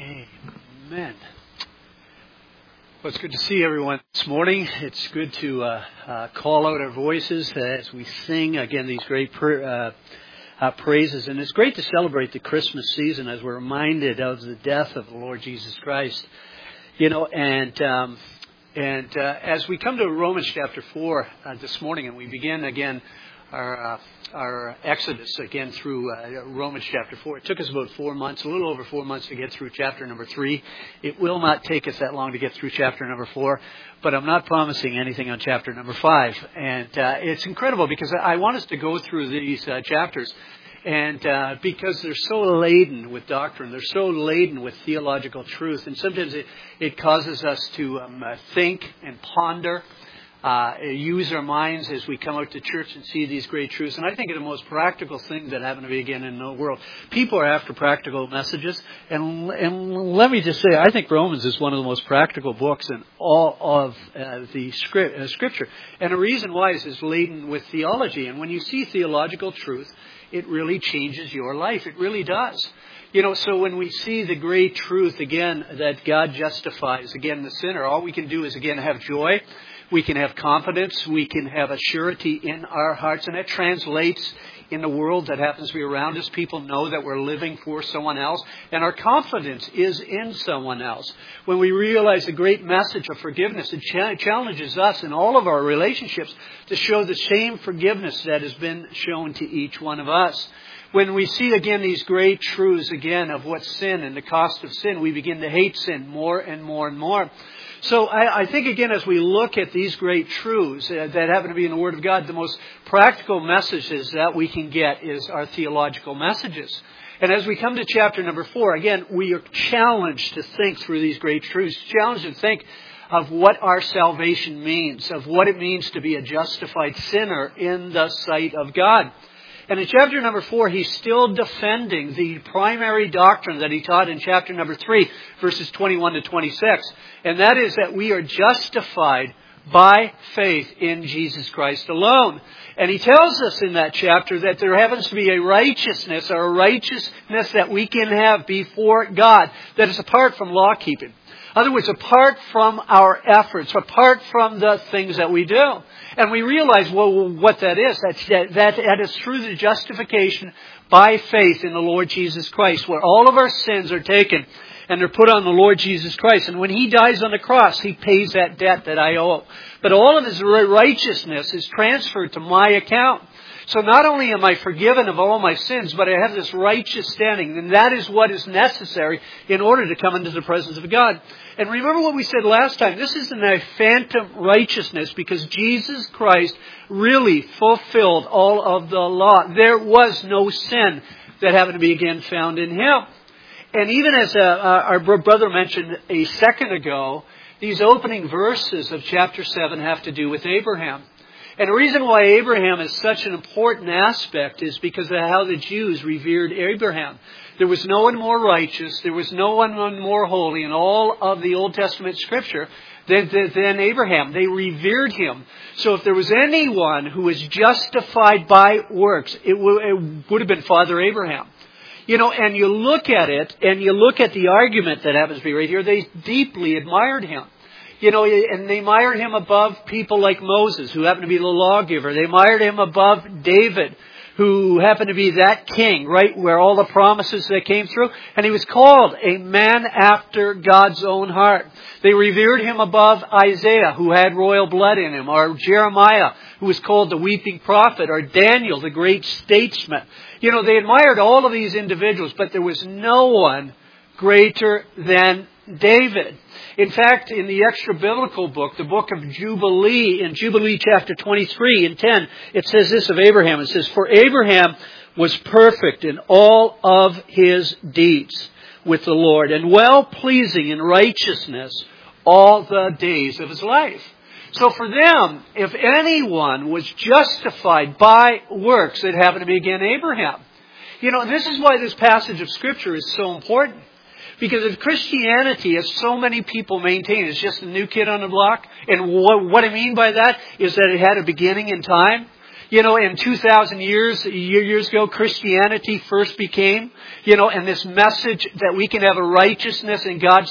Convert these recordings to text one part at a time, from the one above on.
Amen. Well, it's good to see everyone this morning. It's good to call out our voices as we sing again these great praises, and it's great to celebrate the Christmas season as we're reminded of the death of the Lord Jesus Christ. You know, and as we come to Romans chapter 4 this morning, and we begin again our Exodus again through Romans chapter 4. It took us about 4 months, a little over 4 months to get through chapter number 3. It will not take us that long to get through chapter number 4, but I'm not promising anything on chapter number 5. And it's incredible because I want us to go through these chapters, and because they're so laden with doctrine, they're so laden with theological truth, and sometimes it causes us to think and ponder. Use our minds as we come out to church and see these great truths. And I think it's the most practical thing that happen to be again in the world. People are after practical messages. And let me just say, I think Romans is one of the most practical books in all of the Scripture. And the reason why is it's laden with theology. And when you see theological truth, it really changes your life. It really does. You know, so when we see the great truth, again, that God justifies, again, the sinner, all we can do is, again, have joy. We can have confidence. We can have a surety in our hearts. And that translates in the world that happens to be around us. People know that we're living for someone else. And our confidence is in someone else. When we realize the great message of forgiveness, it challenges us in all of our relationships to show the same forgiveness that has been shown to each one of us. When we see again these great truths again of what sin and the cost of sin, we begin to hate sin more and more and more. So I think, again, as we look at these great truths that happen to be in the Word of God, the most practical messages that we can get is our theological messages. And as we come to chapter number 4, again, we are challenged to think through these great truths, challenged to think of what our salvation means, of what it means to be a justified sinner in the sight of God. And in chapter number 4, he's still defending the primary doctrine that he taught in chapter number 3, verses 21 to 26. And that is that we are justified by faith in Jesus Christ alone. And he tells us in that chapter that there happens to be a righteousness that we can have before God that is apart from law keeping. In other words, apart from our efforts, apart from the things that we do. And we realize, well, what that is. That is through the justification by faith in the Lord Jesus Christ, where all of our sins are taken and they're put on the Lord Jesus Christ. And when He dies on the cross, He pays that debt that I owe. But all of His righteousness is transferred to my account. So not only am I forgiven of all my sins, but I have this righteous standing. And that is what is necessary in order to come into the presence of God. And remember what we said last time. This isn't a phantom righteousness because Jesus Christ really fulfilled all of the law. There was no sin that happened to be again found in Him. And even as our brother mentioned a second ago, these opening verses of chapter 7 have to do with Abraham. And the reason why Abraham is such an important aspect is because of how the Jews revered Abraham. There was no one more righteous, there was no one more holy in all of the Old Testament Scripture than Abraham. They revered him. So if there was anyone who was justified by works, it would have been Father Abraham. You know, and you look at it, and you look at the argument that happens to be right here, they deeply admired him. You know, and they admired him above people like Moses, who happened to be the lawgiver. They admired him above David, who happened to be that king, right, where all the promises that came through. And he was called a man after God's own heart. They revered him above Isaiah, who had royal blood in him, or Jeremiah, who was called the weeping prophet, or Daniel, the great statesman. You know, they admired all of these individuals, but there was no one greater than David. In fact, in the extra-biblical book, the book of Jubilee, in Jubilee chapter 23 and 10, it says this of Abraham. It says, "For Abraham was perfect in all of his deeds with the Lord, and well-pleasing in righteousness all the days of his life." So for them, if anyone was justified by works, it happened to be again Abraham. You know, this is why this passage of Scripture is so important. Because if Christianity, as so many people maintain, is just a new kid on the block, and what I mean by that is that it had a beginning in time. In 2,000 years ago, Christianity first became, and this message that we can have a righteousness in God's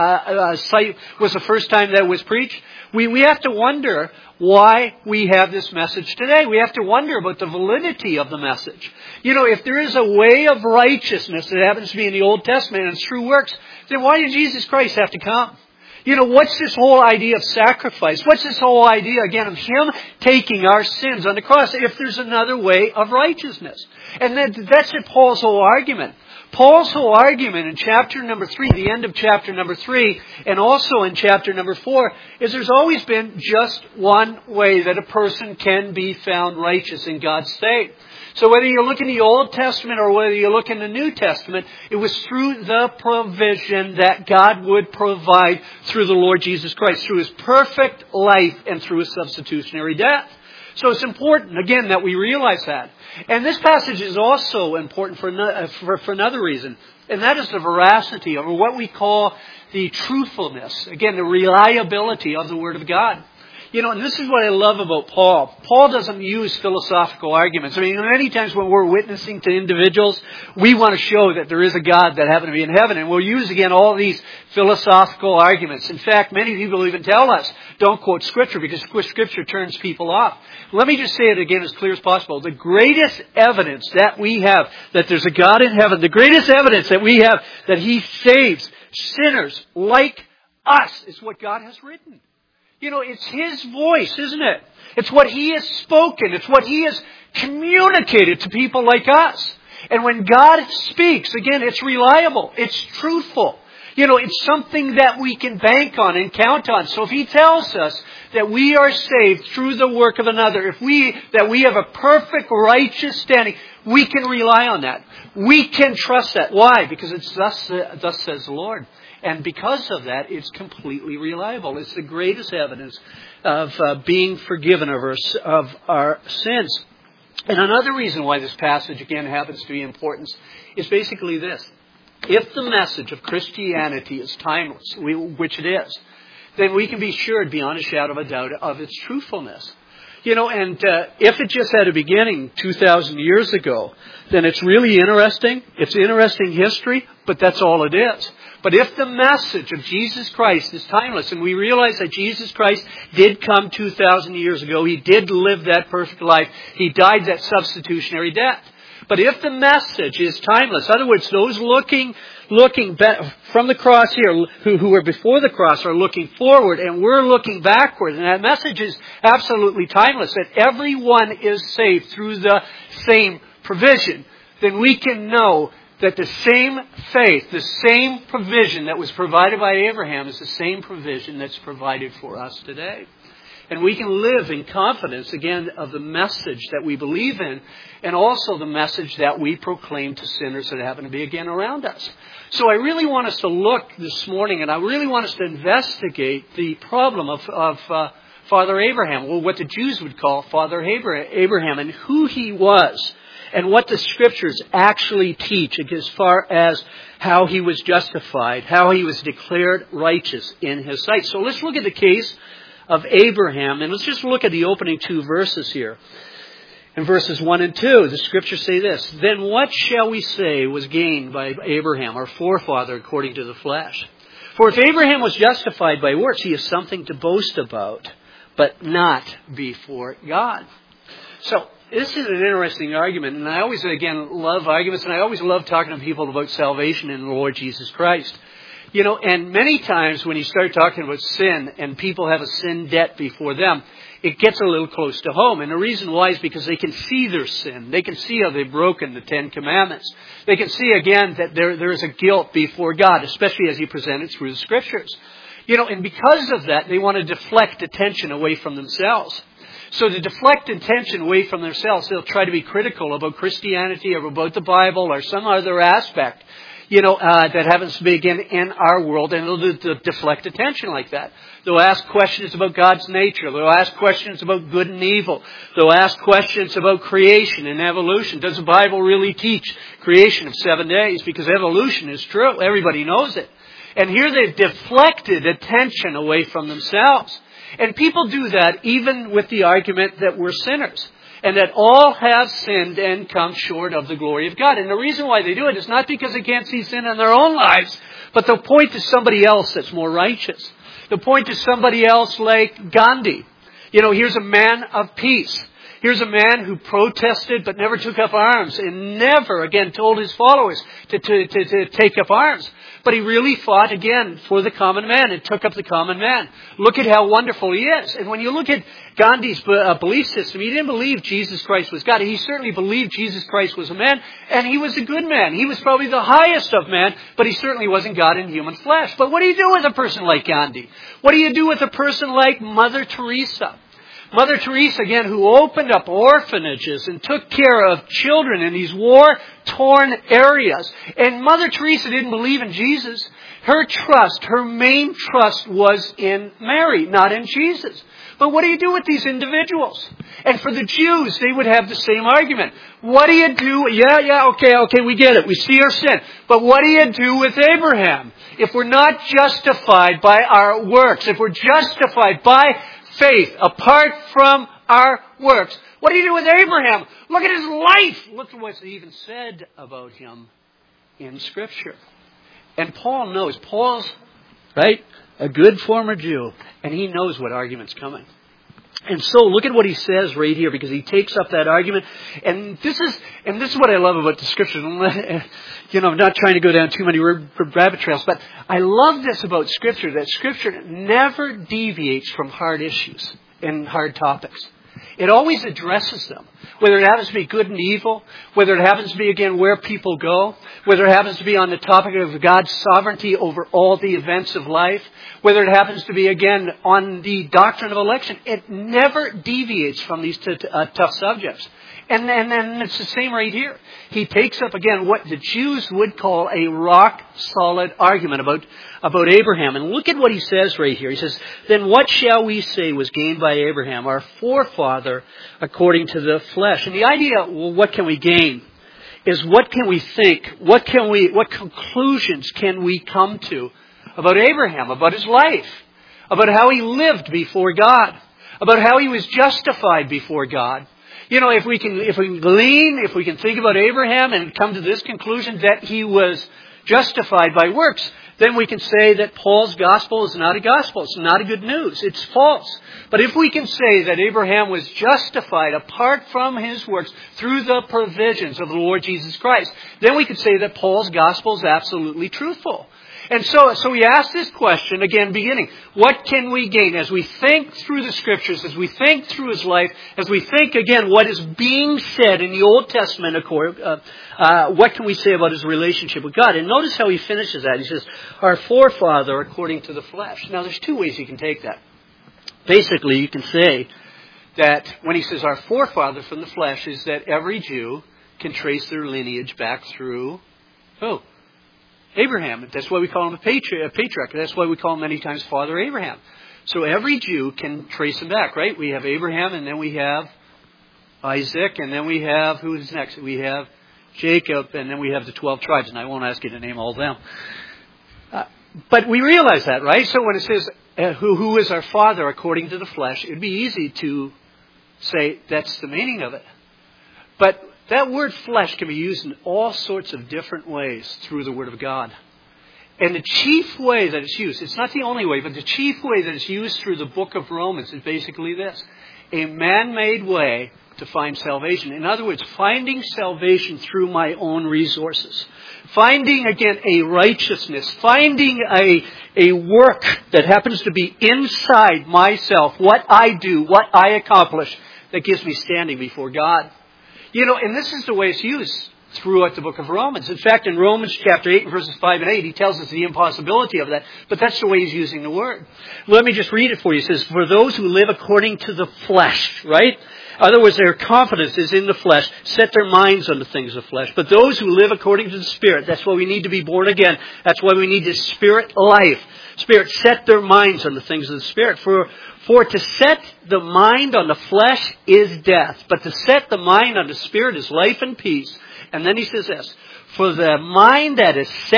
sight was the first time that was preached. We have to wonder why we have this message today. We have to wonder about the validity of the message. If there is a way of righteousness that happens to be in the Old Testament and it's true works, then why did Jesus Christ have to come? What's this whole idea of sacrifice? What's this whole idea, again, of Him taking our sins on the cross if there's another way of righteousness? And that's Paul's whole argument. Paul's whole argument in chapter number 3, the end of chapter number 3, and also in chapter number 4, is there's always been just one way that a person can be found righteous in God's sight. So whether you look in the Old Testament or whether you look in the New Testament, it was through the provision that God would provide through the Lord Jesus Christ, through His perfect life and through His substitutionary death. So it's important, again, that we realize that. And this passage is also important for another reason, and that is the veracity, or what we call the truthfulness, again, the reliability of the Word of God. And this is what I love about Paul. Paul doesn't use philosophical arguments. Many times when we're witnessing to individuals, we want to show that there is a God that happened to be in heaven. And we'll use, again, all these philosophical arguments. In fact, many people even tell us, don't quote Scripture because Scripture turns people off. Let me just say it again as clear as possible. The greatest evidence that we have that there's a God in heaven, the greatest evidence that we have that He saves sinners like us is what God has written. It's His voice, isn't it? It's what He has spoken. It's what He has communicated to people like us. And when God speaks, again, it's reliable. It's truthful. It's something that we can bank on and count on. So if He tells us that we are saved through the work of another, that we have a perfect righteous standing, we can rely on that. We can trust that. Why? Because it's thus says the Lord. And because of that, it's completely reliable. It's the greatest evidence of being forgiven of our sins. And another reason why this passage, again, happens to be important is basically this. If the message of Christianity is timeless, which it is, then we can be sure beyond a shadow of a doubt of its truthfulness. If it just had a beginning 2,000 years ago, then it's really interesting. It's interesting history, but that's all it is. But if the message of Jesus Christ is timeless, and we realize that Jesus Christ did come 2,000 years ago, He did live that perfect life, He died that substitutionary death. But if the message is timeless, in other words, those looking back from the cross here, who are before the cross, are looking forward, and we're looking backward, and that message is absolutely timeless, that everyone is saved through the same provision, then we can know that the same faith, the same provision that was provided by Abraham is the same provision that's provided for us today. And we can live in confidence, again, of the message that we believe in, and also the message that we proclaim to sinners that happen to be, again, around us. So I really want us to look this morning, and I really want us to investigate the problem of Father Abraham, or what the Jews would call Father Abraham, and who he was, and what the Scriptures actually teach as far as how he was justified, how he was declared righteous in His sight. So let's look at the case of Abraham, and let's just look at the opening two verses here. In verses 1 and 2, the Scriptures say this: "Then what shall we say was gained by Abraham, our forefather, according to the flesh? For if Abraham was justified by works, he has something to boast about, but not before God." So, this is an interesting argument, and I always, again, love arguments, and I always love talking to people about salvation in the Lord Jesus Christ. And many times when you start talking about sin, and people have a sin debt before them, it gets a little close to home. And the reason why is because they can see their sin. They can see how they've broken the Ten Commandments. They can see, again, that there is a guilt before God, especially as He presents it through the Scriptures. And because of that, they want to deflect attention away from themselves. So to deflect attention away from themselves, they'll try to be critical about Christianity or about the Bible or some other aspect, that happens to be, again, in our world, and they'll deflect attention like that. They'll ask questions about God's nature. They'll ask questions about good and evil. They'll ask questions about creation and evolution. Does the Bible really teach creation of 7 days? Because evolution is true. Everybody knows it. And here they've deflected attention away from themselves. And people do that even with the argument that we're sinners. and that all have sinned and come short of the glory of God. And the reason why they do it is not because they can't see sin in their own lives, but they'll point to somebody else that's more righteous. They'll point to somebody else like Gandhi. Here's a man of peace. Here's a man who protested but never took up arms and never, again, told his followers to take up arms. But he really fought, again, for the common man and took up the common man. Look at how wonderful he is. And when you look at Gandhi's belief system, he didn't believe Jesus Christ was God. He certainly believed Jesus Christ was a man, and he was a good man. He was probably the highest of men, but he certainly wasn't God in human flesh. But what do you do with a person like Gandhi? What do you do with a person like Mother Teresa? Mother Teresa, again, who opened up orphanages and took care of children in these war-torn areas. And Mother Teresa didn't believe in Jesus. Her main trust was in Mary, not in Jesus. But what do you do with these individuals? And for the Jews, they would have the same argument. What do you do? Okay, we get it. We see our sin. But what do you do with Abraham? If we're not justified by our works, if we're justified by faith apart from our works, what do you do with Abraham? Look at his life. Look at what's even said about him in Scripture. And Paul knows. Paul's, right, a good former Jew, and he knows what argument's coming. And so look at what he says right here, because he takes up that argument. And this is what I love about the Scriptures. I'm not trying to go down too many rabbit trails, but I love this about Scripture, that Scripture never deviates from hard issues and hard topics. It always addresses them, whether it happens to be good and evil, whether it happens to be, again, where people go, whether it happens to be on the topic of God's sovereignty over all the events of life, whether it happens to be, again, on the doctrine of election. It never deviates from these tough subjects. And then it's the same right here. He takes up, again, what the Jews would call a rock-solid argument about Abraham. And look at what he says right here. He says, "Then what shall we say was gained by Abraham, our forefather, according to the flesh?" And the idea, well, what can we gain, is what can we think? What conclusions can we come to about Abraham, about his life, about how he lived before God, about how he was justified before God? If we can think about Abraham and come to this conclusion that he was justified by works, then we can say that Paul's gospel is not a gospel. It's not a good news. It's false. But if we can say that Abraham was justified apart from his works through the provisions of the Lord Jesus Christ, then we can say that Paul's gospel is absolutely truthful. And so we ask this question, again, beginning, what can we gain as we think through the Scriptures, as we think through his life, as we think, again, what is being said in the Old Testament, what can we say about his relationship with God? And notice how he finishes that. He says, our forefather according to the flesh. Now, there's two ways you can take that. Basically, you can say that when he says our forefather from the flesh, is that every Jew can trace their lineage back through who? Abraham. That's why we call him a patriarch. That's why we call him many times Father Abraham. So every Jew can trace him back, right? We have Abraham, and then we have Isaac, and then we have, who's next? We have Jacob, and then we have the 12 tribes, and I won't ask you to name all of them. But we realize that, right? So when it says, who is our father according to the flesh, it'd be easy to say that's the meaning of it. But that word flesh can be used in all sorts of different ways through the Word of God. And the chief way that it's used, it's not the only way, but the chief way that it's used through the book of Romans is basically this: a man-made way to find salvation. In other words, finding salvation through my own resources. Finding, again, a righteousness. Finding a work that happens to be inside myself, what I do, what I accomplish, that gives me standing before God. And this is the way it's used throughout the book of Romans. In fact, in Romans chapter 8, verses 5 and 8, he tells us the impossibility of that. But that's the way he's using the word. Let me just read it for you. It says, for those who live according to the flesh, right? In other words, their confidence is in the flesh, set their minds on the things of flesh. But those who live according to the Spirit, that's why we need to be born again. That's why we need the Spirit life. Spirit, set their minds on the things of the Spirit. For to set the mind on the flesh is death, but to set the mind on the Spirit is life and peace. And then he says this: for the mind that is set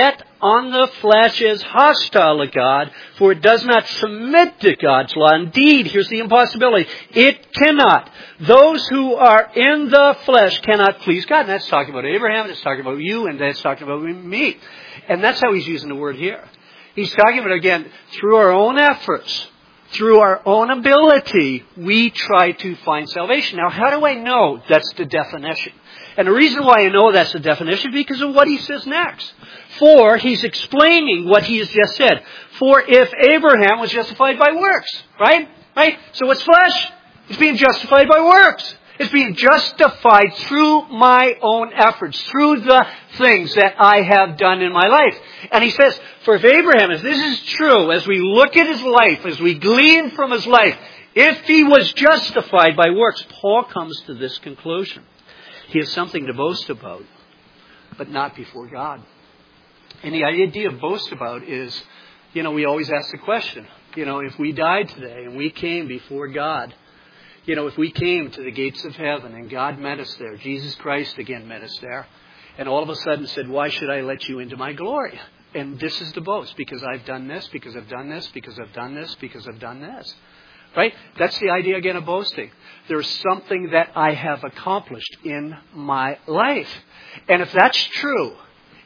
on the flesh is hostile to God, for it does not submit to God's law. Indeed, here's the impossibility. It cannot. Those who are in the flesh cannot please God. And that's talking about Abraham, it's talking about you, and that's talking about me. And that's how he's using the word here. He's talking about, again, through our own efforts, through our own ability, we try to find salvation. Now, how do I know that's the definition? And the reason why I know that's the definition is because of what he says next. For he's explaining what he has just said. For if Abraham was justified by works, right? So what's flesh? It's being justified by works. It's being justified through my own efforts, through the things that I have done in my life. And he says, for if Abraham, if this is true, as we look at his life, as we glean from his life, if he was justified by works, Paul comes to this conclusion. He has something to boast about, but not before God. And the idea of boast about is, we always ask the question, if we died today and we came before God, if we came to the gates of heaven and God met us there, Jesus Christ again met us there, and all of a sudden said, why should I let you into my glory? And this is the boast, because I've done this, because I've done this, because I've done this, because I've done this. Right? That's the idea again of boasting. There's something that I have accomplished in my life. And if that's true,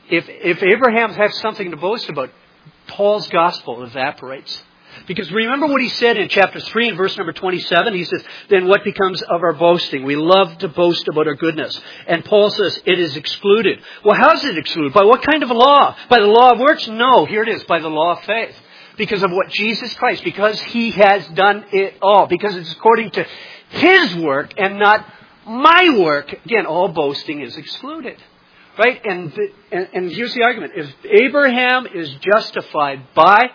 if Abraham has something to boast about, Paul's gospel evaporates. Because remember what he said in chapter 3 and verse number 27? He says, then what becomes of our boasting? We love to boast about our goodness. And Paul says, it is excluded. Well, how is it excluded? By what kind of a law? By the law of works? No, here it is, by the law of faith. Because of what Jesus Christ, because he has done it all. Because it's according to his work and not my work. Again, all boasting is excluded. Right? And here's the argument. If Abraham is justified by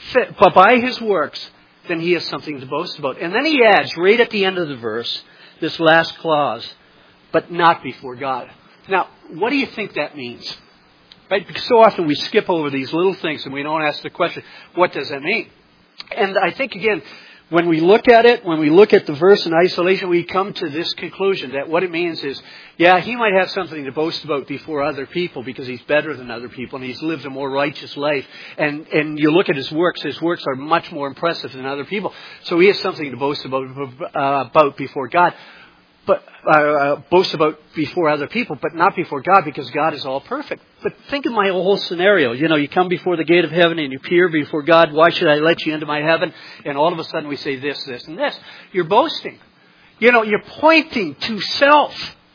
his works, then he has something to boast about. And then he adds, right at the end of the verse, this last clause, but not before God. Now, what do you think that means? Right? Because so often we skip over these little things and we don't ask the question, what does that mean? And I think, again, when we look at it, when we look at the verse in isolation, we come to this conclusion that what it means is, yeah, he might have something to boast about before other people because he's better than other people and he's lived a more righteous life. And you look at his works are much more impressive than other people. So he has something to boast about before God. But boast about before other people, but not before God, because God is all perfect. But think of my whole scenario. You come before the gate of heaven and you appear before God. Why should I let you into my heaven? And all of a sudden we say this, this, and this. You're boasting. You're pointing to self.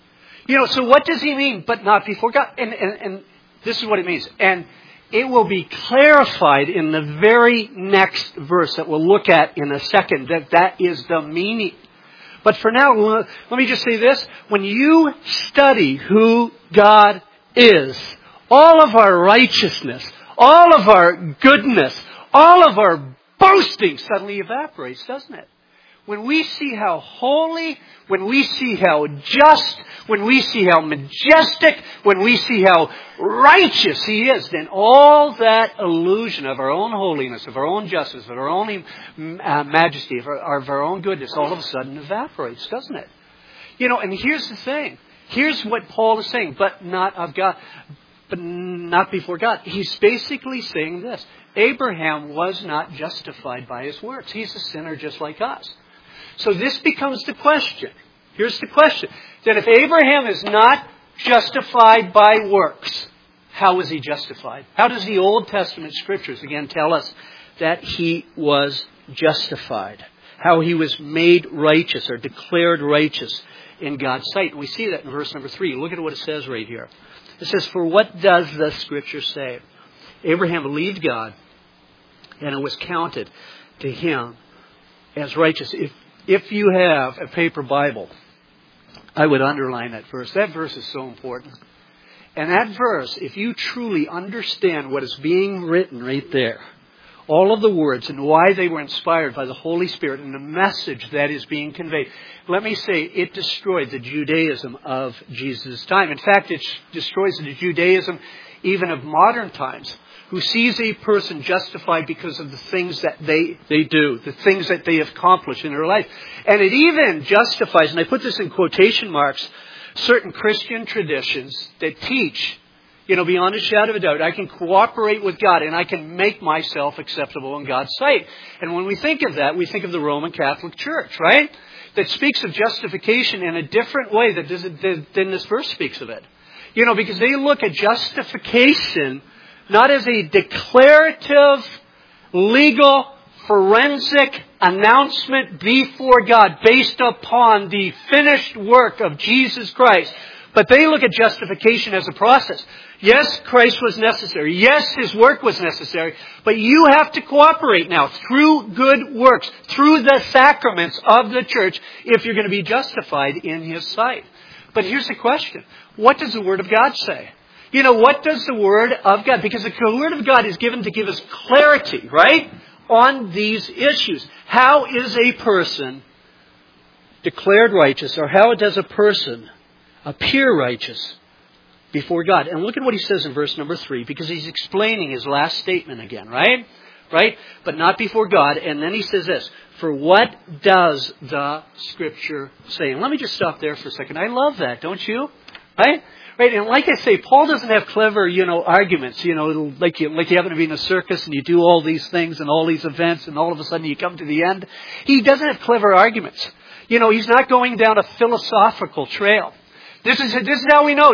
So what does he mean, but not before God? And this is what it means. And it will be clarified in the very next verse that we'll look at in a second, that is the meaning. But for now, let me just say this. When you study who God is, all of our righteousness, all of our goodness, all of our boasting suddenly evaporates, doesn't it? When we see how holy, when we see how just, when we see how majestic, when we see how righteous he is, then all that illusion of our own holiness, of our own justice, of our own majesty, of our own goodness, all of a sudden evaporates, doesn't it? And here's the thing. Here's what Paul is saying, but not of God, but not before God. He's basically saying this. Abraham was not justified by his works. He's a sinner just like us. So this becomes the question. Here's the question. That if Abraham is not justified by works, how was he justified? How does the Old Testament scriptures again tell us that he was justified? How he was made righteous or declared righteous in God's sight. And we see that in verse number 3. Look at what it says right here. It says, for what does the scripture say? Abraham believed God and it was counted to him as righteous. If you have a paper Bible, I would underline that verse. That verse is so important. And that verse, if you truly understand what is being written right there, all of the words and why they were inspired by the Holy Spirit and the message that is being conveyed, let me say it destroyed the Judaism of Jesus' time. In fact, it destroys the Judaism even of modern times, who sees a person justified because of the things that they do, the things that they have accomplished in their life. And it even justifies, and I put this in quotation marks, certain Christian traditions that teach, Beyond a shadow of a doubt. I can cooperate with God and I can make myself acceptable in God's sight. And when we think of that, we think of the Roman Catholic Church, right? That speaks of justification in a different way than this verse speaks of it. Because they look at justification not as a declarative, legal, forensic announcement before God based upon the finished work of Jesus Christ. But they look at justification as a process. Yes, Christ was necessary. Yes, His work was necessary. But you have to cooperate now through good works, through the sacraments of the church, if you're going to be justified in His sight. But here's the question. What does the Word of God say? What does the Word of God... Because the Word of God is given to give us clarity, right? On these issues. How is a person declared righteous, or how does a person appear righteous before God? And look at what he says in verse number 3, because he's explaining his last statement again, right? Right? But not before God. And then he says this, for what does the Scripture say? And let me just stop there for a second. I love that, don't you? Right? Right, and like I say, Paul doesn't have clever, arguments, like you happen to be in a circus and you do all these things and all these events and all of a sudden you come to the end. He doesn't have clever arguments. He's not going down a philosophical trail. This is how we know.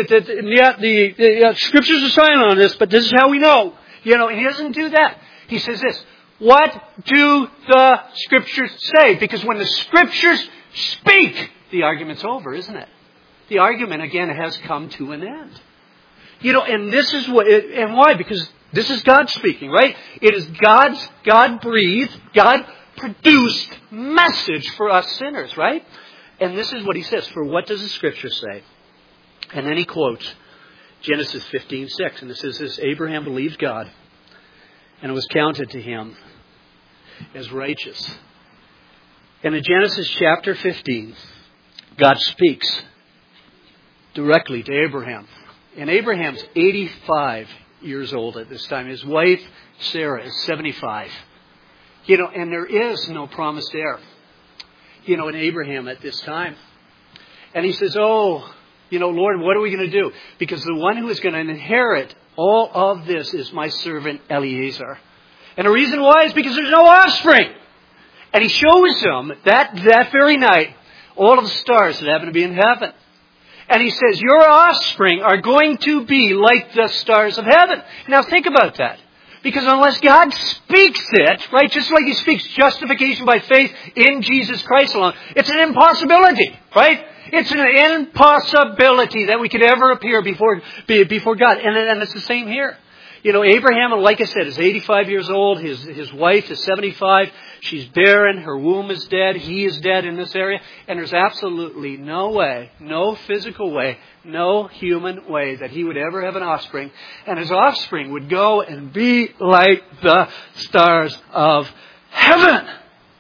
The Scriptures are silent on this, but this is how we know. And he doesn't do that. He says this, what do the Scriptures say? Because when the Scriptures speak, the argument's over, isn't it? The argument, again, has come to an end. And this is and why? Because this is God speaking, right? It is God-breathed, God-produced message for us sinners, right? And this is what he says, for what does the Scripture say? And then he quotes Genesis 15:6, and it says this, Abraham believed God, and it was counted to him as righteous. And in Genesis chapter 15, God speaks directly to Abraham. And Abraham's 85 years old at this time. His wife, Sarah, is 75. And there is no promised heir, in Abraham at this time. And he says, Lord, what are we going to do? Because the one who is going to inherit all of this is my servant Eliezer. And the reason why is because there's no offspring. And he shows them that very night all of the stars that happen to be in heaven. And he says, your offspring are going to be like the stars of heaven. Now think about that. Because unless God speaks it, right, just like He speaks justification by faith in Jesus Christ alone, it's an impossibility, right? It's an impossibility that we could ever appear before God. And it's the same here. Abraham, like I said, is 85 years old. His wife is 75. She's barren. Her womb is dead. He is dead in this area. And there's absolutely no way, no physical way, no human way that he would ever have an offspring. And his offspring would go and be like the stars of heaven.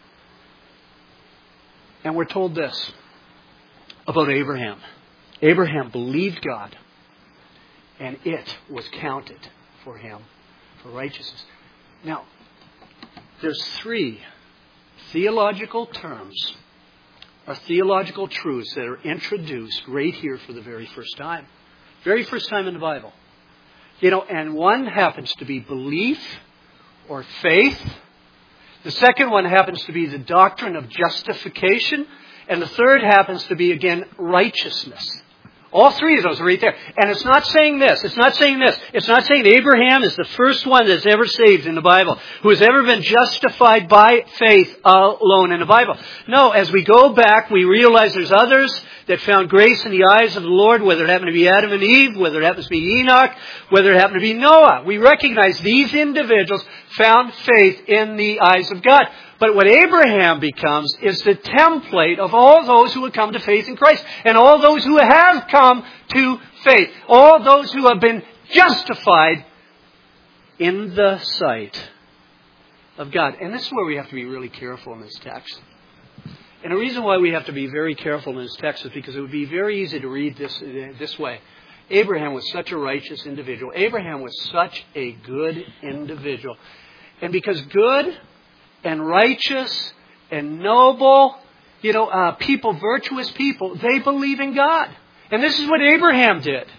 And we're told this about Abraham. Abraham believed God, and it was counted for him for righteousness. Now, there's 3 theological terms or theological truths that are introduced right here for the very first time. Very first time in the Bible. And one happens to be belief or faith. The second one happens to be the doctrine of justification. And the third happens to be, again, righteousness. All 3 of those are right there. And it's not saying this. It's not saying this. It's not saying Abraham is the first one that's ever saved in the Bible, who has ever been justified by faith alone in the Bible. No, as we go back, we realize there's others that found grace in the eyes of the Lord, whether it happened to be Adam and Eve, whether it happens to be Enoch, whether it happened to be Noah. We recognize these individuals found faith in the eyes of God. But what Abraham becomes is the template of all those who have come to faith in Christ. And all those who have come to faith. All those who have been justified in the sight of God. And this is where we have to be really careful in this text. And the reason why we have to be very careful in this text is because it would be very easy to read this way. Abraham was such a righteous individual. Abraham was such a good individual. And because good and righteous and noble, people, virtuous people, they believe in God. And this is what Abraham did.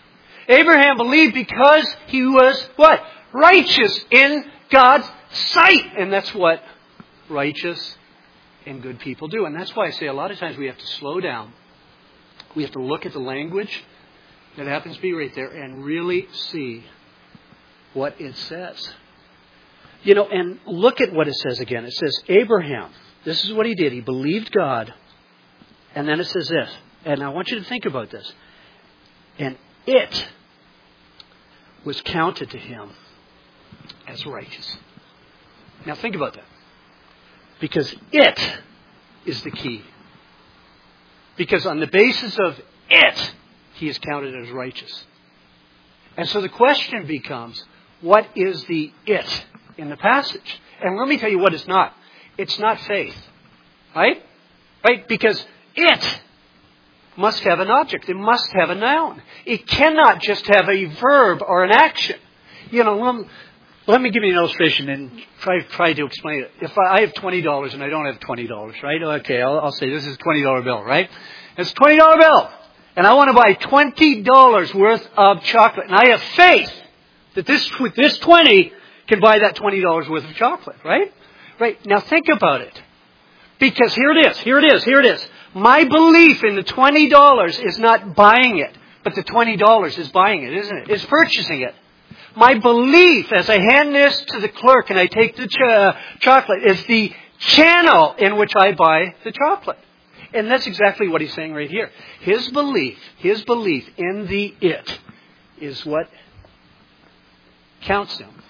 Abraham believed because he was what? Righteous in God's sight. And that's what righteous and good people do. And that's why I say a lot of times we have to slow down. We have to look at the language that happens to be right there and really see what it says. And look at what it says again. It says, Abraham, this is what he did. He believed God. And then it says this. And I want you to think about this. And it was counted to him as righteous. Now think about that. Because it is the key. Because on the basis of it, he is counted as righteous. And so the question becomes, what is the it in the passage? And let me tell you what it's not. It's not faith. Right? Right? Because it must have an object. It must have a noun. It cannot just have a verb or an action. Let me give you an illustration and try to explain it. If I have $20 and I don't have $20, right? Okay, I'll say this is a $20 bill, right? It's a $20 bill. And I want to buy $20 worth of chocolate. And I have faith that this 20 can buy that $20 worth of chocolate, right? Right. Now think about it. Because here it is. My belief in the $20 is not buying it, but the $20 is buying it, isn't it? It's purchasing it. My belief as I hand this to the clerk and I take the chocolate is the channel in which I buy the chocolate. And that's exactly what he's saying right here. His belief in the it is what counts him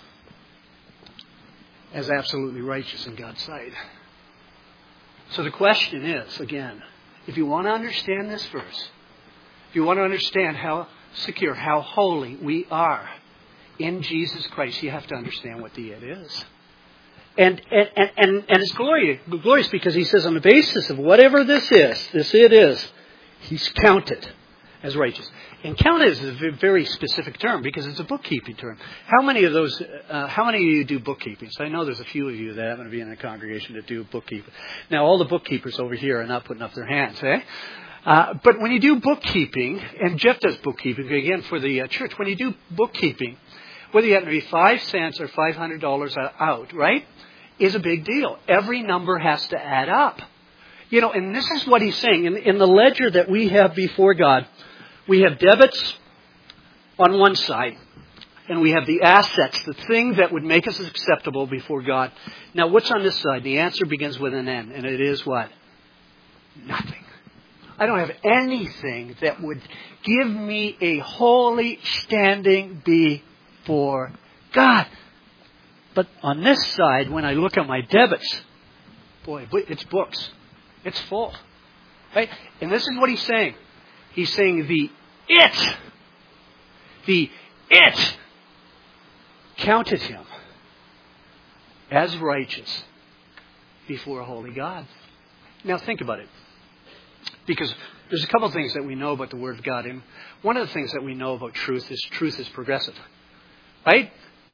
as absolutely righteous in God's sight. So the question is, again, if you want to understand this verse, if you want to understand how secure, how holy we are in Jesus Christ, you have to understand what the it is. And it's glorious because he says on the basis of whatever this it is, he's counted as righteous. And counted is a very specific term because it's a bookkeeping term. How many of you do bookkeeping? So I know there's a few of you that happen to be in a congregation that do bookkeeping. Now all the bookkeepers over here are not putting up their hands, eh? But when you do bookkeeping, and Jeff does bookkeeping again for the church, when you do bookkeeping, whether you happen to be 5 cents or $500 out, right, is a big deal. Every number has to add up. And this is what he's saying. In the ledger that we have before God, we have debits on one side, and we have the assets, the thing that would make us acceptable before God. Now, what's on this side? The answer begins with an N, and it is what? Nothing. I don't have anything that would give me a holy standing before God. But on this side, when I look at my debits, boy, it's books. It's full. Right? And this is what he's saying. He's saying the it counted him as righteous before a holy God. Now think about it. Because there's a couple of things that we know about the Word of God. And one of the things that we know about truth is progressive. Right?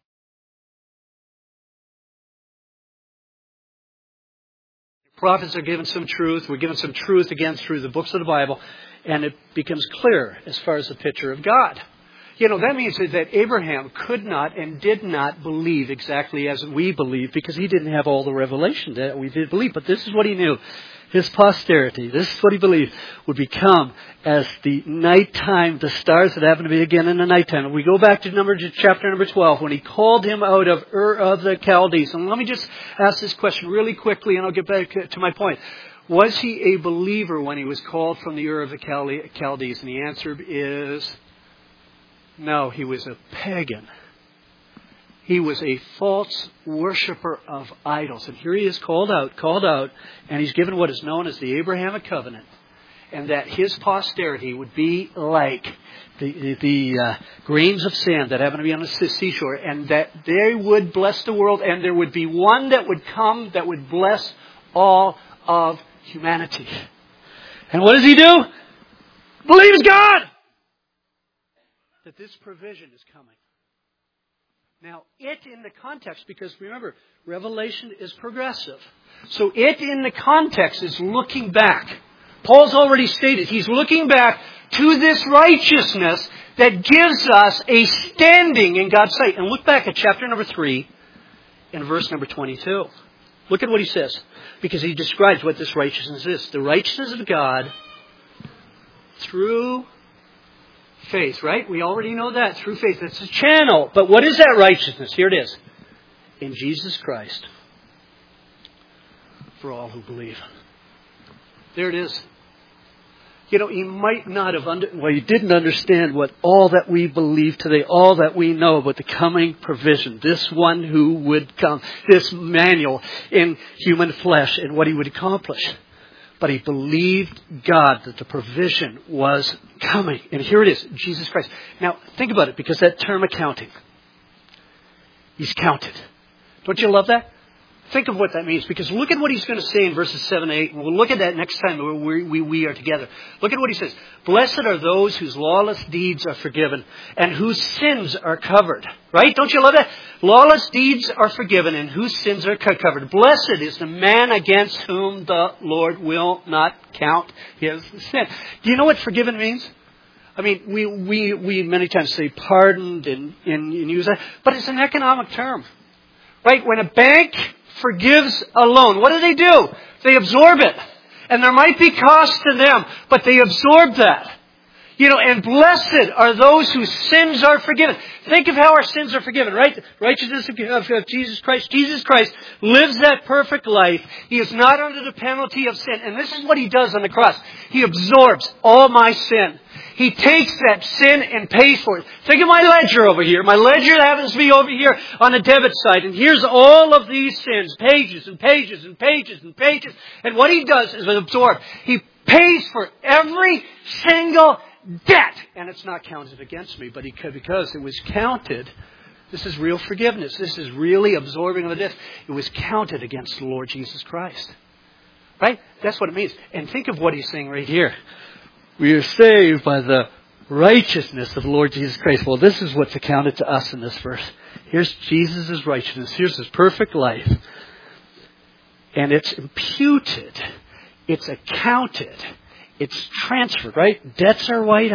Prophets are given some truth. We're given some truth again through the books of the Bible. And it becomes clear as far as the picture of God. That means that Abraham could not and did not believe exactly as we believe because he didn't have all the revelation that we did believe. But this is what he knew. His posterity, this is what he believed, would become as the nighttime, the stars that happen to be again in the nighttime. We go back to chapter number 12, when he called him out of Ur of the Chaldees. And let me just ask this question really quickly, and I'll get back to my point. Was he a believer when he was called from the Ur of the Chaldees? And the answer is no, he was a pagan. He was a false worshiper of idols. And here he is called out, and he's given what is known as the Abrahamic covenant. And that his posterity would be like the grains of sand that happen to be on the seashore. And that they would bless the world. And there would be one that would come that would bless all of humanity. And what does he do? Believes God! That this provision is coming. Now, it in the context, because remember, Revelation is progressive. So it in the context is looking back. Paul's already stated he's looking back to this righteousness that gives us a standing in God's sight. And look back at chapter number 3 and verse number 22. Look at what he says. Because he describes what this righteousness is. The righteousness of God through faith, right? We already know that. Through faith. It's a channel. But what is that righteousness? Here it is. In Jesus Christ. For all who believe. There it is. You know, you might not have you didn't understand what all that we believe today, all that we know about the coming provision, this one who would come, this Emmanuel in human flesh and what he would accomplish. But he believed God that the provision was coming. And here it is, Jesus Christ. Now, think about it, because that term accounting. He's counted. Don't you love that? Think of what that means, because look at what he's going to say in verses 7 and 8, and we'll look at that next time we are together. Look at what he says. Blessed are those whose lawless deeds are forgiven and whose sins are covered. Right? Don't you love that? Lawless deeds are forgiven and whose sins are covered. Blessed is the man against whom the Lord will not count his sin. Do you know what forgiven means? I mean, we many times say pardoned and use that, but it's an economic term. Right? When a bank forgives a loan, what do? They absorb it. And there might be cost to them, but they absorb that. You know, and blessed are those whose sins are forgiven. Think of how our sins are forgiven, right? Righteousness of Jesus Christ. Jesus Christ lives that perfect life. He is not under the penalty of sin. And this is what he does on the cross. He absorbs all my sin. He takes that sin and pays for it. Think of my ledger over here. My ledger happens to be over here on the debit side. And here's all of these sins. Pages and pages and pages and pages. And what he does is absorb. He pays for every single debt. And it's not counted against me. But because it was counted, this is real forgiveness. This is really absorbing of the debt. It was counted against the Lord Jesus Christ. Right? That's what it means. And think of what he's saying right here. We are saved by the righteousness of the Lord Jesus Christ. Well, this is what's accounted to us in this verse. Here's Jesus' righteousness. Here's his perfect life. And it's imputed. It's accounted. It's transferred, right? Debts are right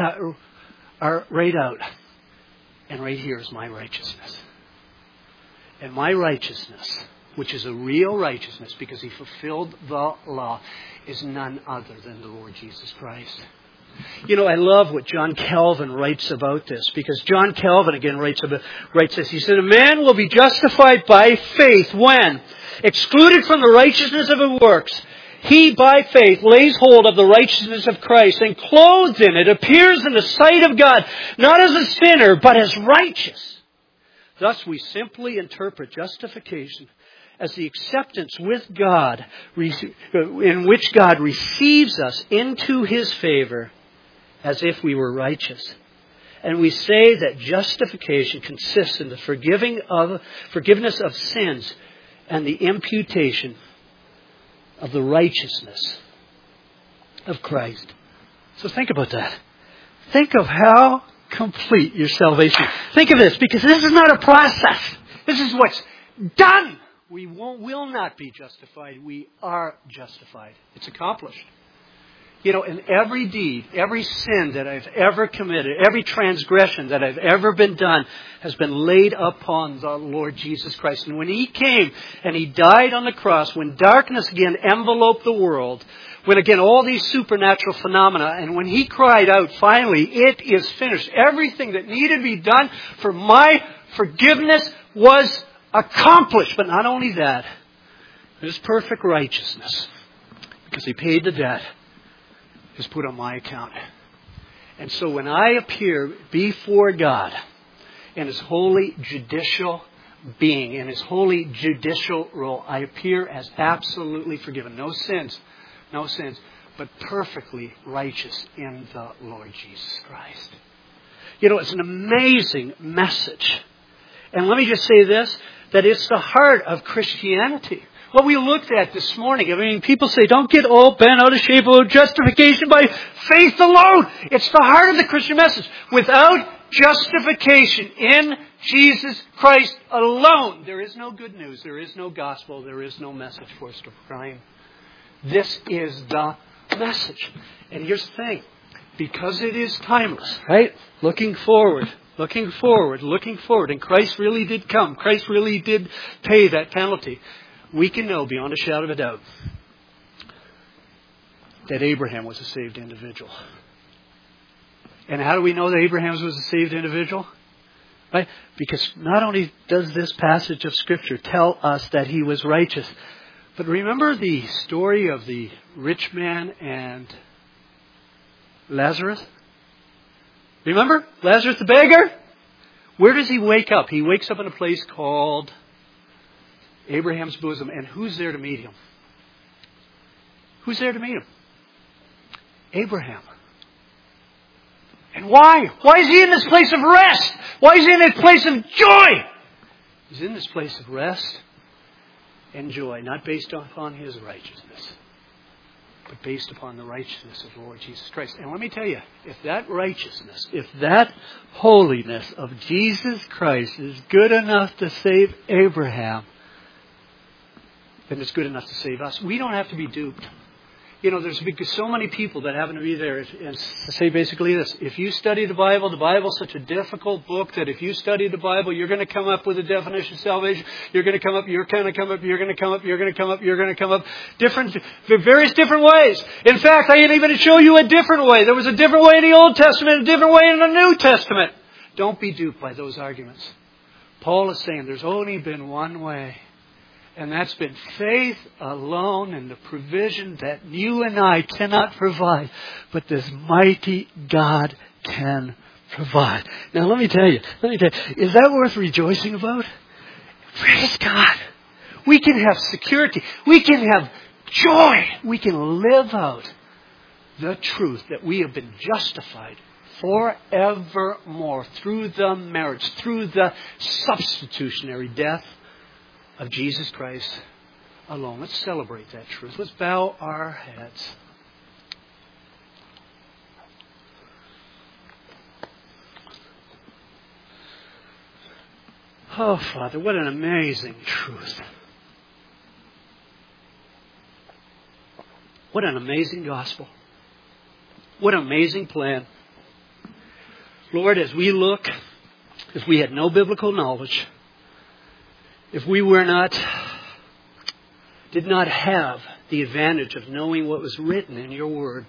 out. And right here is my righteousness. And my righteousness, which is a real righteousness because he fulfilled the law, is none other than the Lord Jesus Christ. You know, I love what John Calvin writes about this, because John Calvin again writes this. He said, a man will be justified by faith when, excluded from the righteousness of his works, he by faith lays hold of the righteousness of Christ and clothed in it appears in the sight of God, not as a sinner, but as righteous. Thus we simply interpret justification as the acceptance with God, in which God receives us into his favor as if we were righteous. And we say that justification consists in the forgiveness of sins and the imputation of the righteousness of Christ. So think about that. Think of how complete your salvation is. Think of this, because this is not a process. This is what's done. We will not be justified. We are justified. It's accomplished. You know, in every deed, every sin that I've ever committed, every transgression that I've ever been done has been laid upon the Lord Jesus Christ. And when he came and he died on the cross, when darkness again enveloped the world, when again all these supernatural phenomena, and when he cried out, finally, it is finished. Everything that needed to be done for my forgiveness was accomplished. But not only that, his perfect righteousness, because he paid the debt, is put on my account. And so when I appear before God in his holy judicial being, in his holy judicial role, I appear as absolutely forgiven. No sins, but perfectly righteous in the Lord Jesus Christ. You know, it's an amazing message. And let me just say this, that it's the heart of Christianity. What we looked at this morning, I mean, people say, don't get all bent out of shape about justification by faith alone. It's the heart of the Christian message. Without justification in Jesus Christ alone, there is no good news, there is no gospel, there is no message for us to proclaim. This is the message. And here's the thing. Because it is timeless, right? Looking forward. And Christ really did come. Christ really did pay that penalty. We can know beyond a shadow of a doubt that Abraham was a saved individual. And how do we know that Abraham was a saved individual? Right? Because not only does this passage of Scripture tell us that he was righteous, but remember the story of the rich man and Lazarus? Remember? Lazarus the beggar? Where does he wake up? He wakes up in a place called Abraham's bosom. And who's there to meet him? Who's there to meet him? Abraham. And why? Why is he in this place of rest? Why is he in this place of joy? He's in this place of rest and joy, not based upon his righteousness, but based upon the righteousness of the Lord Jesus Christ. And let me tell you, if that righteousness, if that holiness of Jesus Christ is good enough to save Abraham, then it's good enough to save us. We don't have to be duped. You know, there's so many people that happen to be there and say basically this. If you study the Bible's such a difficult book that if you study the Bible, you're going to come up with a definition of salvation. You're going to come up, various different ways. In fact, I can even show you a different way. There was a different way in the Old Testament, a different way in the New Testament. Don't be duped by those arguments. Paul is saying there's only been one way. And that's been faith alone and the provision that you and I cannot provide. But this mighty God can provide. Now let me tell you, is that worth rejoicing about? Praise God. We can have security. We can have joy. We can live out the truth that we have been justified forevermore through the merits, through the substitutionary death of Jesus Christ alone. Let's celebrate that truth. Let's bow our heads. Oh, Father, what an amazing truth. What an amazing gospel. What an amazing plan. Lord, as we look, if we had no biblical knowledge, if we did not have the advantage of knowing what was written in your word,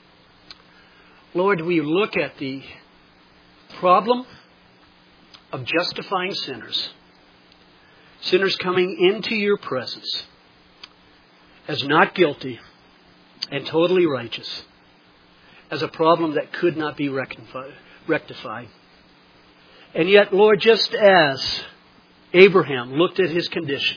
Lord, we look at the problem of justifying sinners coming into your presence as not guilty and totally righteous, as a problem that could not be rectified. And yet, Lord, just as Abraham looked at his condition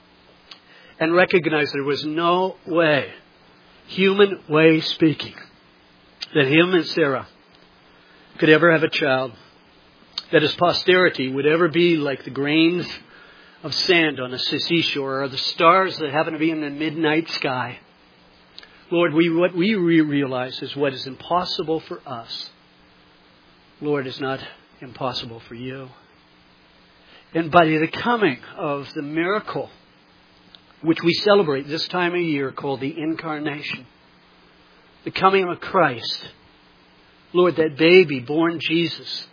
and recognized there was no way, human way speaking, that him and Sarah could ever have a child, that his posterity would ever be like the grains of sand on a seashore or the stars that happen to be in the midnight sky. Lord, what we realize is what is impossible for us, Lord, is not impossible for you. And by the coming of the miracle, which we celebrate this time of year called the Incarnation, the coming of Christ, Lord, that baby born Jesus,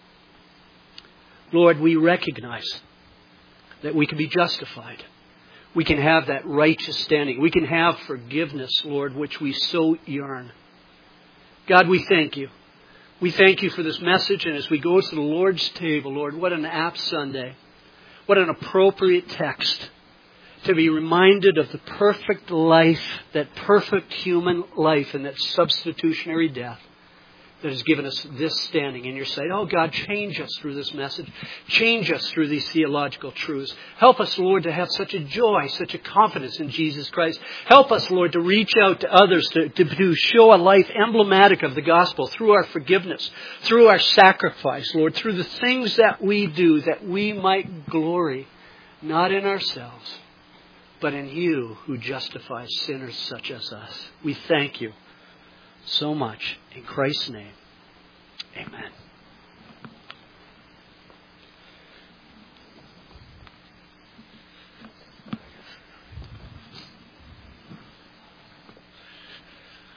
Lord, we recognize that we can be justified. We can have that righteous standing. We can have forgiveness, Lord, which we so yearn. God, we thank you. We thank you for this message. And as we go to the Lord's table, Lord, what an apt Sunday. What an appropriate text to be reminded of the perfect life, that perfect human life and that substitutionary death that has given us this standing in your sight. Oh God, change us through this message. Change us through these theological truths. Help us, Lord, to have such a joy, such a confidence in Jesus Christ. Help us, Lord, to reach out to others, to show a life emblematic of the gospel through our forgiveness, through our sacrifice, Lord, through the things that we do, that we might glory, not in ourselves, but in you who justifies sinners such as us. We thank you so much. In Christ's name, amen.